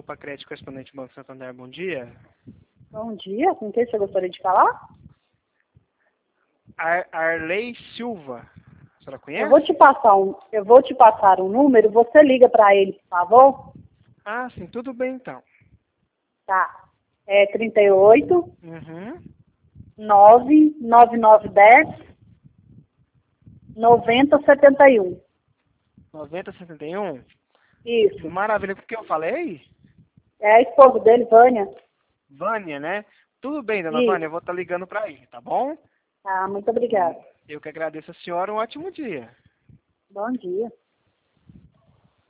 Pacred, correspondente Banco Santander. Bom dia. Bom dia, com quem você gostaria de falar? Arley Silva. A senhora conhece? Eu vou te passar um número, você liga para ele, por favor? Ah, sim, tudo bem então. Tá. É 38 Uhum. 99910 9071. 9071? Isso. Maravilha, o que eu falei? É a esposa dele, Vânia. Vânia, né? Tudo bem, dona Isso. Vânia, eu vou estar ligando para ele, tá bom? Tá, muito obrigada. Eu que agradeço a senhora, um ótimo dia. Bom dia.